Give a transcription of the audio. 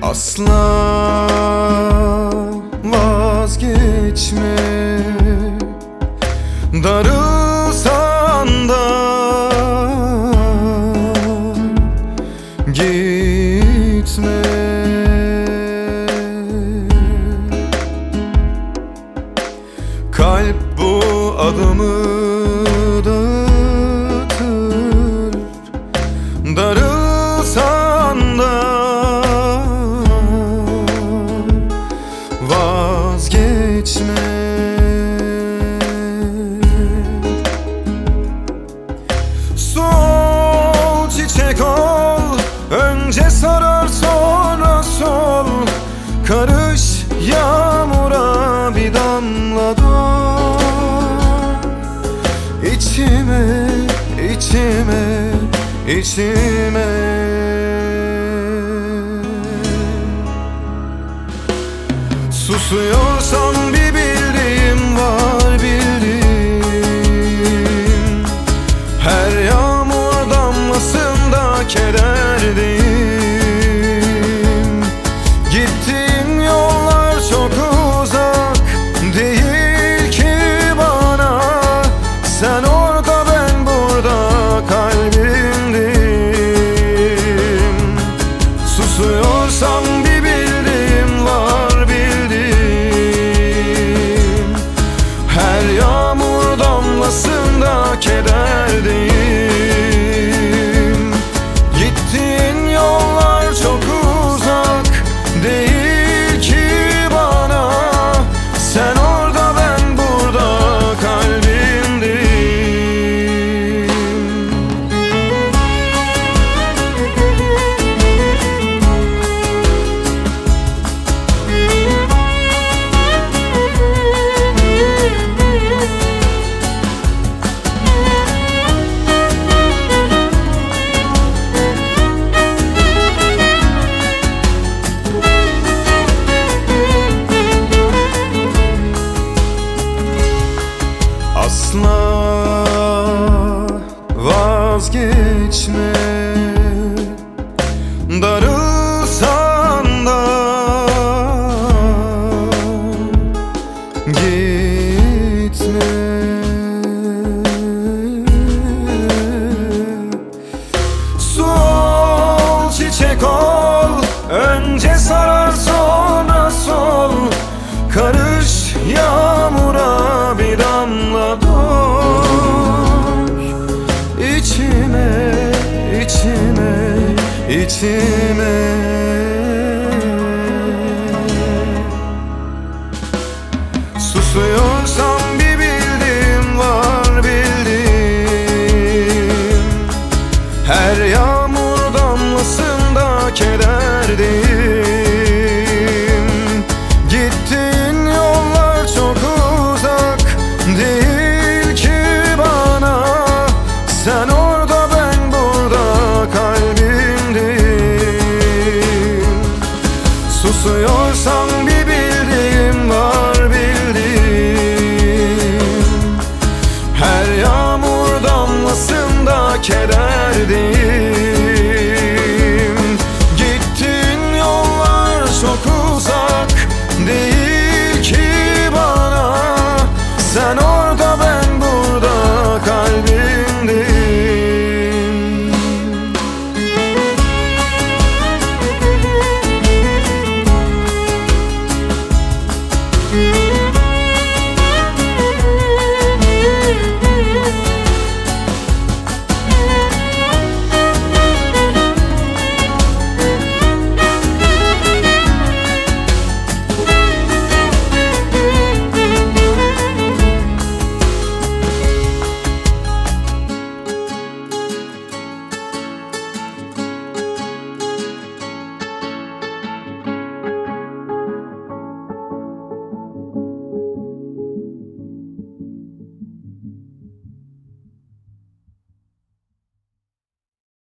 Asla vazgeçme, darılsan da gitme. Kalp bu adımı dağıtır, darılsan da vazgeçme. Su ol, çiçek ol, önce sarar sonra sol. Karış yağmura bir damla dur. İçime, içime, içime. Susuyorsan bir bildiğim var, bildiğim. Her yağmur damlasında kederdeyim. Gittiğin yollar çok uzak değil ki bana. Sen orada, ben burada, kalbimdeyim. Susuyorsan bir bildiğim var, bildiğim. Her yağmur damlasında kederdeyim. Gittiğin yollar çok uzak değil ki bana. Sen orada, ben burada, kalbimdeyim. Asla vazgeçme, darılsan da gitme. Su ol, çiçek ol, önce sarar sonra sol. Karış yağmura bir damla dur. İçime, içime, içime. Susuyorsan bir bildiğim var, bildiğim. Her yağmur damlasında kederdeyim. Gittiğin yollar çok uzak değil ki bana. Sen orada, ben burada, kalbimdeyim. Susuyorsan